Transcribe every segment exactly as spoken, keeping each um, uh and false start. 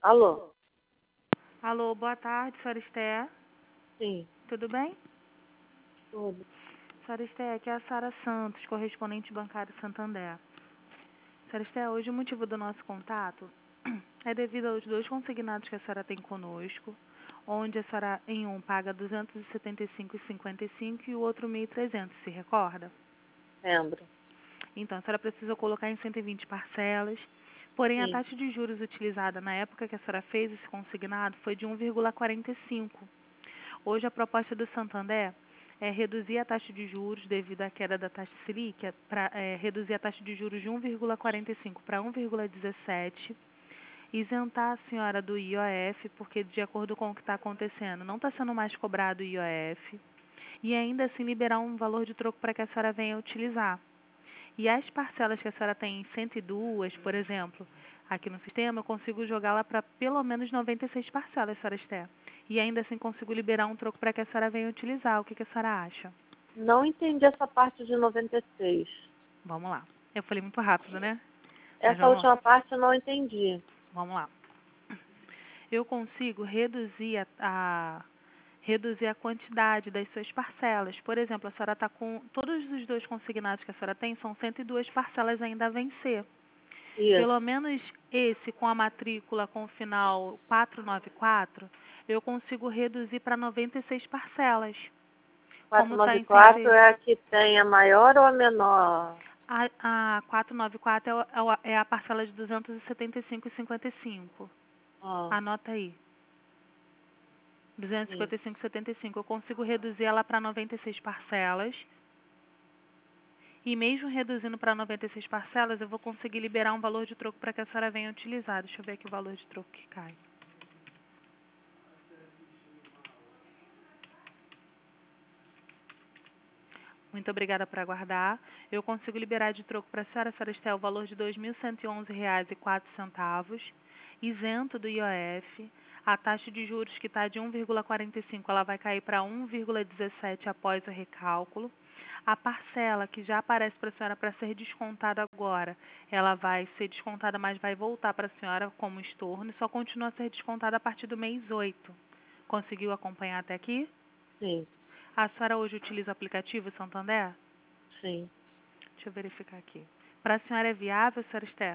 Alô? Alô, boa tarde, senhora Esté. Sim, Tudo bem? tudo. Senhora Esté, aqui é a Sara Santos, correspondente bancário Santander. Senhora Esté, hoje o motivo do nosso contato é devido aos dois consignados que a senhora tem conosco, onde a senhora em um paga duzentos e setenta e cinco reais e cinquenta e cinco centavos e o outro mil e trezentos, se recorda? Lembro. Então, a senhora precisa colocar em cento e vinte parcelas, porém a Sim, taxa de juros utilizada na época que a senhora fez esse consignado foi de um vírgula quarenta e cinco. Hoje a proposta do Santander é reduzir a taxa de juros devido à queda da taxa Selic, para é, reduzir a taxa de juros de um vírgula quarenta e cinco para um vírgula dezessete, isentar a senhora do I O F, porque de acordo com o que está acontecendo, não está sendo mais cobrado o I O F, e ainda assim liberar um valor de troco para que a senhora venha utilizar. E as parcelas que a senhora tem em cento e duas, por exemplo, aqui no sistema, eu consigo jogá-la para pelo menos noventa e seis parcelas, senhora Esté. E ainda assim consigo liberar um troco para que a senhora venha utilizar. O que, que a senhora acha? não entendi essa parte de noventa e seis. Vamos lá. Eu falei muito rápido, né? Mas Essa vamos lá. última parte eu não entendi. Vamos lá. Eu consigo reduzir a, a reduzir a quantidade das suas parcelas. Por exemplo, a senhora está com todos os dois consignados que a senhora tem, são cento e duas parcelas ainda a vencer. Isso. Pelo menos esse com a matrícula com o final quatrocentos e noventa e quatro, eu consigo reduzir para noventa e seis parcelas. Como está em quatrocentos e noventa e quatro cento... é a que tem a maior ou a menor? A, a quatrocentos e noventa e quatro é, o- é o- é a parcela de duzentos e setenta e cinco reais e cinquenta e cinco. Ah, Anota aí. duzentos e sim. cinquenta e cinco reais e setenta e cinco. Eu consigo reduzir ela para noventa e seis parcelas. E mesmo reduzindo para noventa e seis parcelas, eu vou conseguir liberar um valor de troco para que a senhora venha utilizar. Deixa eu ver aqui o valor de troco que cai. Muito obrigada por aguardar. Eu consigo liberar de troco para a senhora, senhora Estel, o valor de dois mil cento e onze reais e quatro centavos, isento do I O F. A taxa de juros que está de um vírgula quarenta e cinco, ela vai cair para um vírgula dezessete após o recálculo. A parcela que já aparece para a senhora para ser descontada agora, ela vai ser descontada, mas vai voltar para a senhora como estorno e só continua a ser descontada a partir do mês oito. Conseguiu acompanhar até aqui? Sim, A senhora hoje utiliza o aplicativo Santander? sim. Deixa eu verificar aqui. Para a senhora é viável, senhora Esther?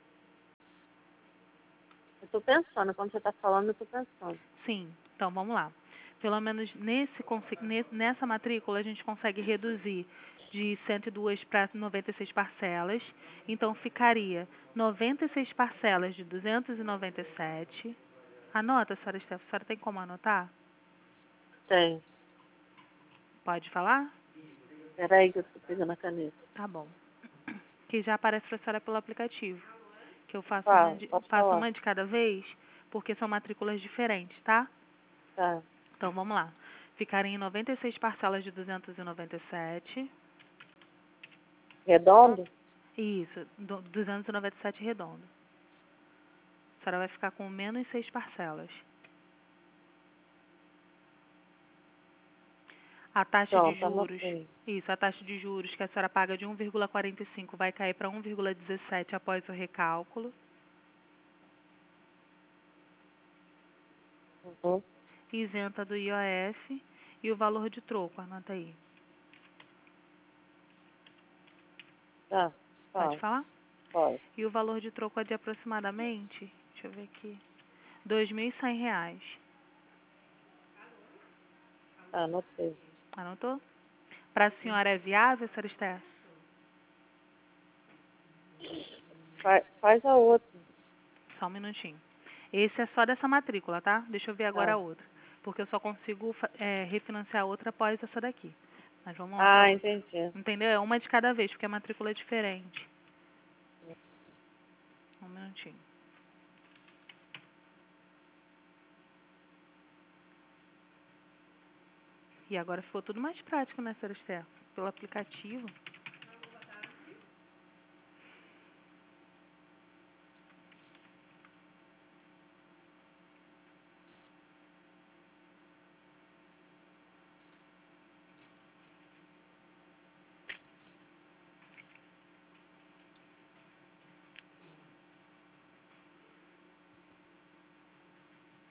Eu tô pensando, quando você tá falando, eu tô pensando. Sim. Então, vamos lá. Pelo menos nesse, consi- ne- nessa matrícula, a gente consegue reduzir de cento e duas para noventa e seis parcelas. Então, ficaria noventa e seis parcelas de duzentos e noventa e sete. Anota, senhora Esther. A senhora tem como anotar? Tem. Pode falar? Peraí que eu tô pegando a caneta. Tá bom. Que já aparece para a senhora pelo aplicativo. Que eu faço uma Fala, de, pode faço falar. uma de cada vez, porque são matrículas diferentes, tá? Tá. Então, vamos lá. Ficarem em noventa e seis parcelas de duzentos e noventa e sete. Redondo? Isso, do- duzentos e noventa e sete redondo. A senhora vai ficar com menos seis parcelas. A taxa de Pronto, juros, anotei. isso, a taxa de juros que a senhora paga de um vírgula quarenta e cinco vai cair para um vírgula dezessete após o recálculo. Uhum. Isenta do I O F e o valor de troco, anota aí. Tá, Pode fala. falar? Pode. E o valor de troco é de aproximadamente, deixa eu ver aqui, dois mil e cem reais. Tá, anotei. Anotou? Para a senhora é viável, senhora Esther? Faz, faz a outra. Só um minutinho. Esse é só dessa matrícula, tá? Deixa eu ver agora a Tá. outra. Porque eu só consigo fa- é, refinanciar outra após essa daqui. Mas vamos lá para Ah, outra. entendi. Entendeu? É uma de cada vez, porque a matrícula é diferente. Um minutinho. E agora ficou tudo mais prático, né, senhora Esther? Pelo aplicativo.